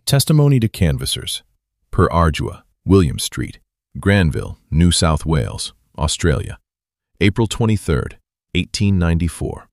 Testimony to Canvassers, per Ardua, William Street, Granville, New South Wales, Australia, April 23, 1894.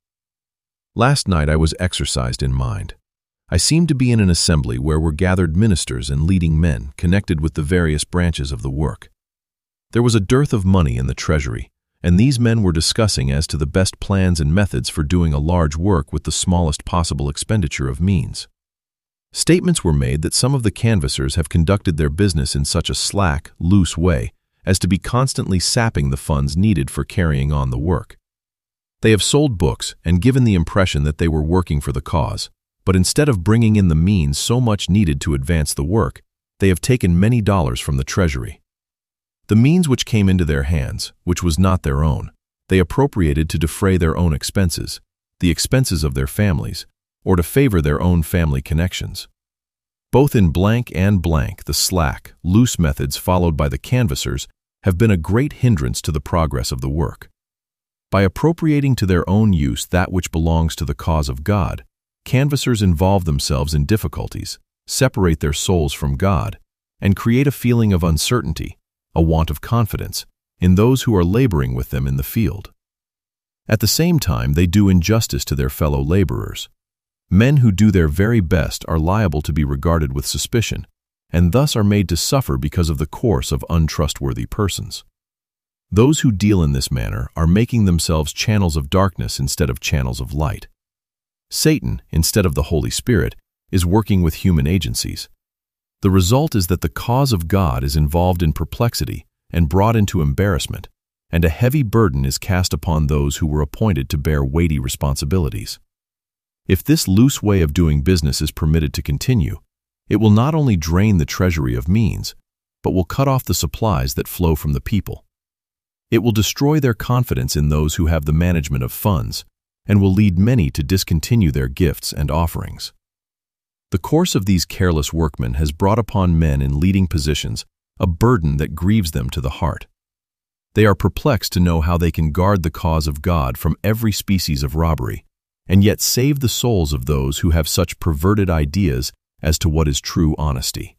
Last night I was exercised in mind. I seemed to be in an assembly where were gathered ministers and leading men connected with the various branches of the work. There was a dearth of money in the treasury, and these men were discussing as to the best plans and methods for doing a large work with the smallest possible expenditure of means. Statements were made that some of the canvassers have conducted their business in such a slack, loose way as to be constantly sapping the funds needed for carrying on the work. They have sold books and given the impression that they were working for the cause, but instead of bringing in the means so much needed to advance the work, they have taken many dollars from the treasury. The means which came into their hands, which was not their own, they appropriated to defray their own expenses, the expenses of their families, or to favor their own family connections. Both in blank and blank, the slack, loose methods followed by the canvassers have been a great hindrance to the progress of the work. By appropriating to their own use that which belongs to the cause of God, canvassers involve themselves in difficulties, separate their souls from God, and create a feeling of uncertainty, a want of confidence, in those who are laboring with them in the field. At the same time, they do injustice to their fellow laborers. Men who do their very best are liable to be regarded with suspicion, and thus are made to suffer because of the course of untrustworthy persons. Those who deal in this manner are making themselves channels of darkness instead of channels of light. Satan, instead of the Holy Spirit, is working with human agencies. The result is that the cause of God is involved in perplexity and brought into embarrassment, and a heavy burden is cast upon those who were appointed to bear weighty responsibilities. If this loose way of doing business is permitted to continue, it will not only drain the treasury of means, but will cut off the supplies that flow from the people. It will destroy their confidence in those who have the management of funds, and will lead many to discontinue their gifts and offerings. The course of these careless workmen has brought upon men in leading positions a burden that grieves them to the heart. They are perplexed to know how they can guard the cause of God from every species of robbery, and yet save the souls of those who have such perverted ideas as to what is true honesty.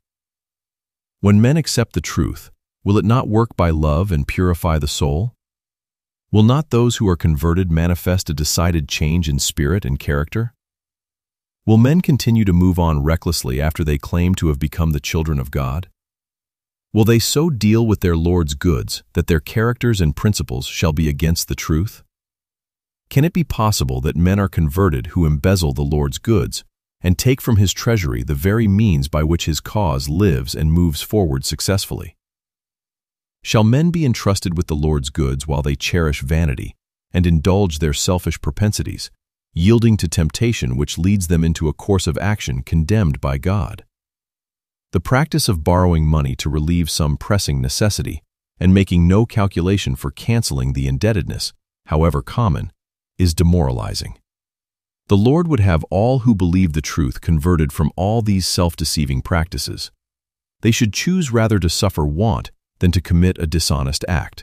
When men accept the truth, will it not work by love and purify the soul? Will not those who are converted manifest a decided change in spirit and character? Will men continue to move on recklessly after they claim to have become the children of God? Will they so deal with their Lord's goods that their characters and principles shall be against the truth? Can it be possible that men are converted who embezzle the Lord's goods and take from his treasury the very means by which his cause lives and moves forward successfully? Shall men be entrusted with the Lord's goods while they cherish vanity and indulge their selfish propensities, yielding to temptation which leads them into a course of action condemned by God? The practice of borrowing money to relieve some pressing necessity and making no calculation for canceling the indebtedness, however common, is demoralizing. The Lord would have all who believe the truth converted from all these self-deceiving practices. They should choose rather to suffer want than to commit a dishonest act.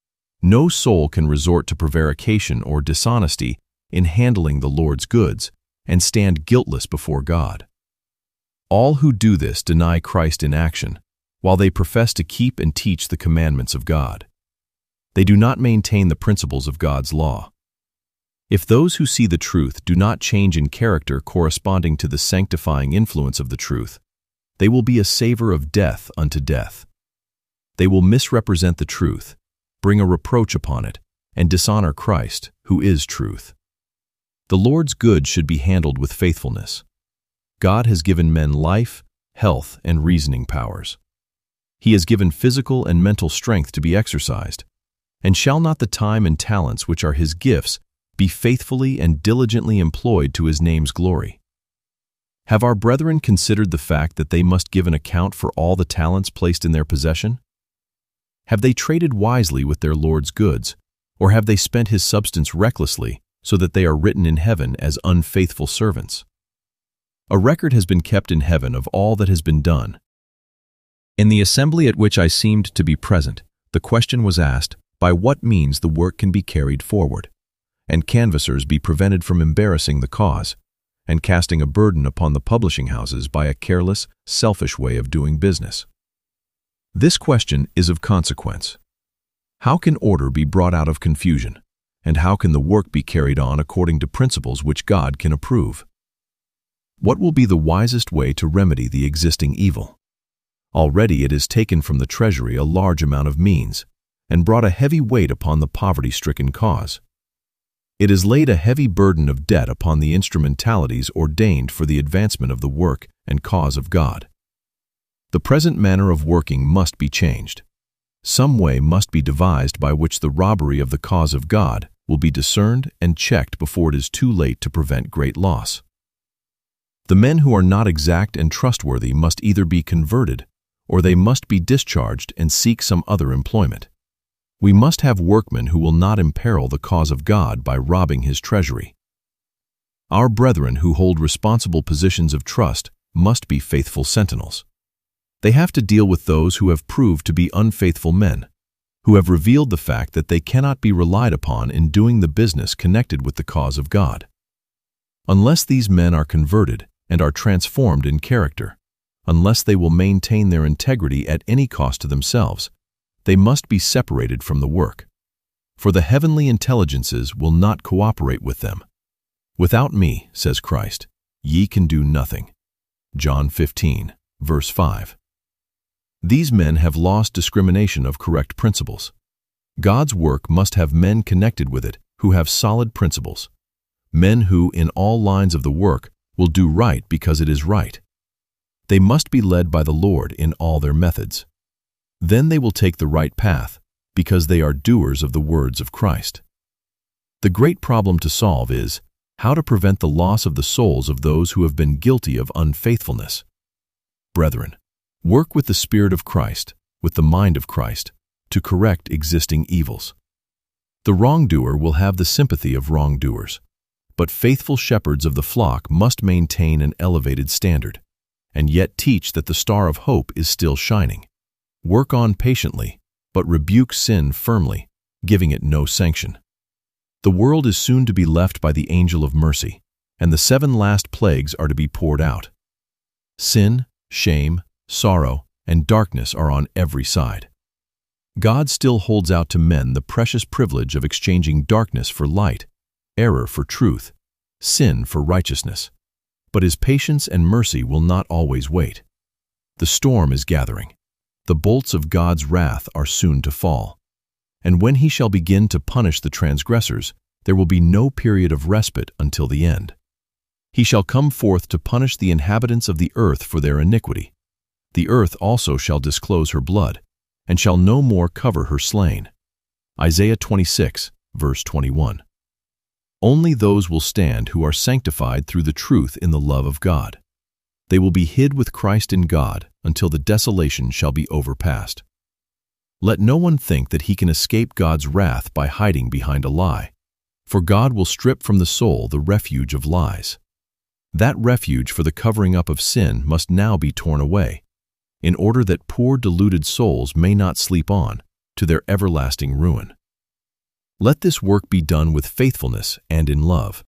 No soul can resort to prevarication or dishonesty in handling the Lord's goods and stand guiltless before God. All who do this deny Christ in action, while they profess to keep and teach the commandments of God. They do not maintain the principles of God's law. If those who see the truth do not change in character corresponding to the sanctifying influence of the truth, they will be a savor of death unto death. They will misrepresent the truth, bring a reproach upon it, and dishonor Christ, who is truth. The Lord's goods should be handled with faithfulness. God has given men life, health, and reasoning powers. He has given physical and mental strength to be exercised, and shall not the time and talents which are his gifts be faithfully and diligently employed to his name's glory? Have our brethren considered the fact that they must give an account for all the talents placed in their possession? Have they traded wisely with their Lord's goods, or have they spent his substance recklessly so that they are written in heaven as unfaithful servants? A record has been kept in heaven of all that has been done. In the assembly at which I seemed to be present, the question was asked by what means the work can be carried forward, and canvassers be prevented from embarrassing the cause, and casting a burden upon the publishing houses by a careless, selfish way of doing business. This question is of consequence. How can order be brought out of confusion, and how can the work be carried on according to principles which God can approve? What will be the wisest way to remedy the existing evil? Already it has taken from the treasury a large amount of means, and brought a heavy weight upon the poverty-stricken cause. It has laid a heavy burden of debt upon the instrumentalities ordained for the advancement of the work and cause of God. The present manner of working must be changed. Some way must be devised by which the robbery of the cause of God will be discerned and checked before it is too late to prevent great loss. The men who are not exact and trustworthy must either be converted, or they must be discharged and seek some other employment. We must have workmen who will not imperil the cause of God by robbing his treasury. Our brethren who hold responsible positions of trust must be faithful sentinels. They have to deal with those who have proved to be unfaithful men, who have revealed the fact that they cannot be relied upon in doing the business connected with the cause of God. Unless these men are converted and are transformed in character, unless they will maintain their integrity at any cost to themselves, they must be separated from the work. For the heavenly intelligences will not cooperate with them. Without me, says Christ, ye can do nothing. John 15, verse 5. These men have lost discrimination of correct principles. God's work must have men connected with it who have solid principles, men who, in all lines of the work, will do right because it is right. They must be led by the Lord in all their methods. Then they will take the right path, because they are doers of the words of Christ. The great problem to solve is how to prevent the loss of the souls of those who have been guilty of unfaithfulness. Brethren, work with the Spirit of Christ, with the mind of Christ, to correct existing evils. The wrongdoer will have the sympathy of wrongdoers, but faithful shepherds of the flock must maintain an elevated standard, and yet teach that the star of hope is still shining. Work on patiently, but rebuke sin firmly, giving it no sanction. The world is soon to be left by the angel of mercy, and the 7 last plagues are to be poured out. Sin, shame, sorrow, and darkness are on every side. God still holds out to men the precious privilege of exchanging darkness for light, error for truth, sin for righteousness. But his patience and mercy will not always wait. The storm is gathering. The bolts of God's wrath are soon to fall. And when he shall begin to punish the transgressors, there will be no period of respite until the end. He shall come forth to punish the inhabitants of the earth for their iniquity. The earth also shall disclose her blood, and shall no more cover her slain. Isaiah 26, verse 21. Only those will stand who are sanctified through the truth in the love of God. They will be hid with Christ in God until the desolation shall be overpassed. Let no one think that he can escape God's wrath by hiding behind a lie, for God will strip from the soul the refuge of lies. That refuge for the covering up of sin must now be torn away, in order that poor deluded souls may not sleep on to their everlasting ruin. Let this work be done with faithfulness and in love.